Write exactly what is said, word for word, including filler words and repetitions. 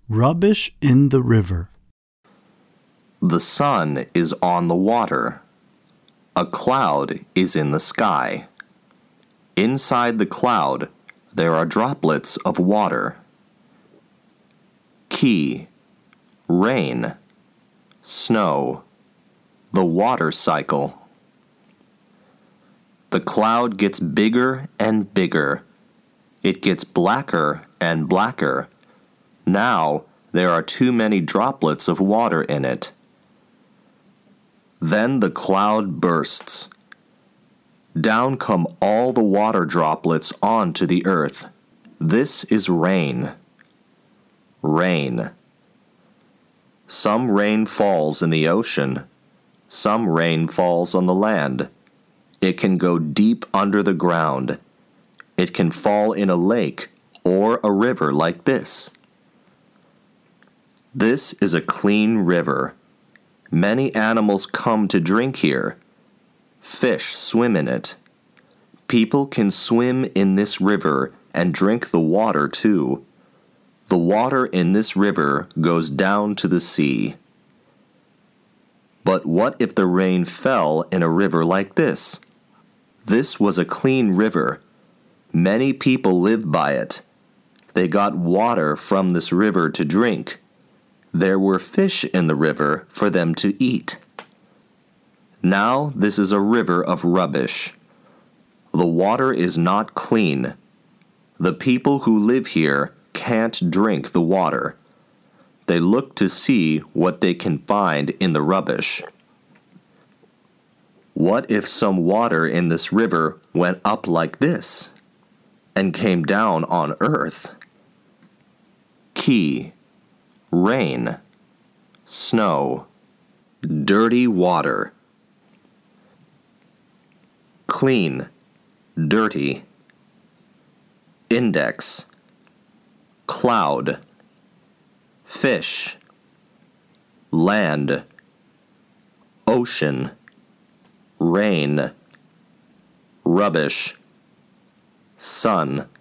Rubbish in the river. The sun is on the water. A cloud is in the sky. Inside the cloud, there are droplets of water. Key, rain, snow, the water cycle. The cloud gets bigger and bigger. It gets blacker and blacker. Now there are too many droplets of water in it. Then the cloud bursts. Down come all the water droplets onto the earth. This is rain. Rain. Some rain falls in the ocean. Some rain falls on the land. It can go deep under the ground. It can fall in a lake or a river like this. This is a clean river. Many animals come to drink here. Fish swim in it. People can swim in this river and drink the water too. The water in this river goes down to the sea. But what if the rain fell in a river like this? This was a clean river. Many people lived by it. They got water from this river to drink. There were fish in the river for them to eat. Now this is a river of rubbish. The water is not clean. The people who live here can't drink the water. They look to see what they can find in the rubbish. What if some water in this river went up like this and came down on earth? Key, rain, snow, dirty water. Clean, dirty. Index, cloud, fish, land, ocean, rain, rubbish, sun.